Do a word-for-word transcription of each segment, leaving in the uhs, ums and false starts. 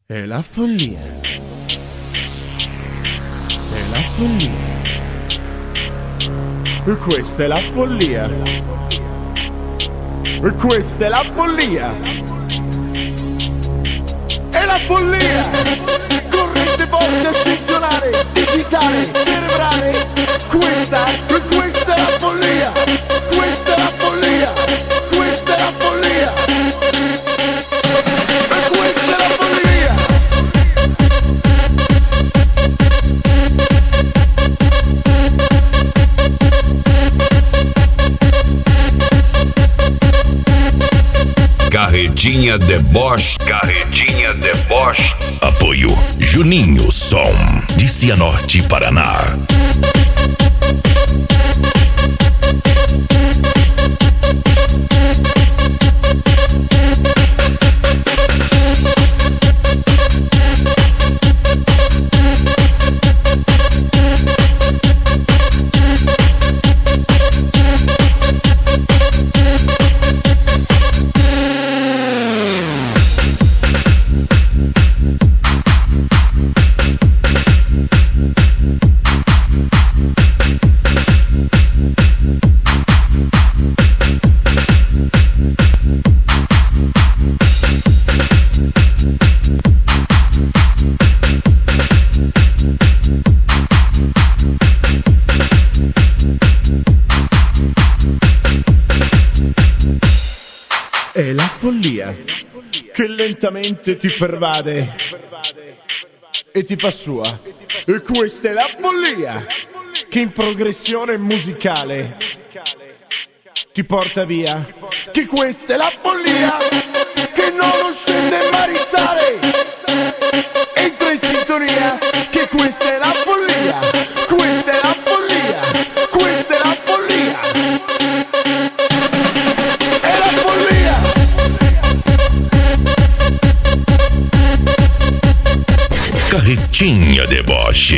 È la follia. È la follia. E questa è la follia. E questa è la follia. È la follia. Corrente forte ascensionale, digitale, cerebrale. Questa, e questa è la follia. Questa è la follia. Questa è la follia. E questa è la follia. Carretinha de Bosch, Carretinha de Bosch. Apoio Juninho Som, de Cianorte, Paraná. È la follia che lentamente ti pervade e ti fa sua. E questa è la follia che in progressione musicale ti porta via. Che questa è la follia che non scende ma risale. Entra in sintonia. Che questa è la follia. Questa è la follia. Questa è la follia. È la follia. Carretinha de Bosch,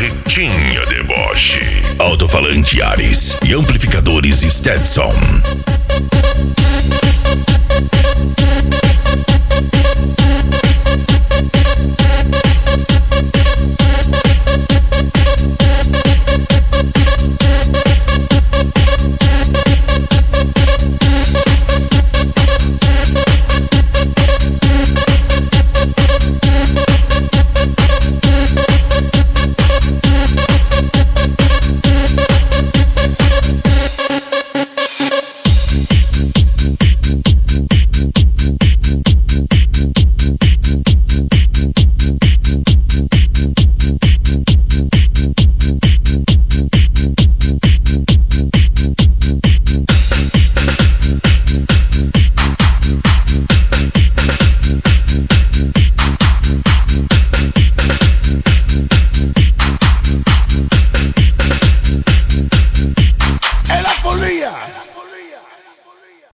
Carretinha de Bosch. Alto-falante Ares e amplificadores Stetson.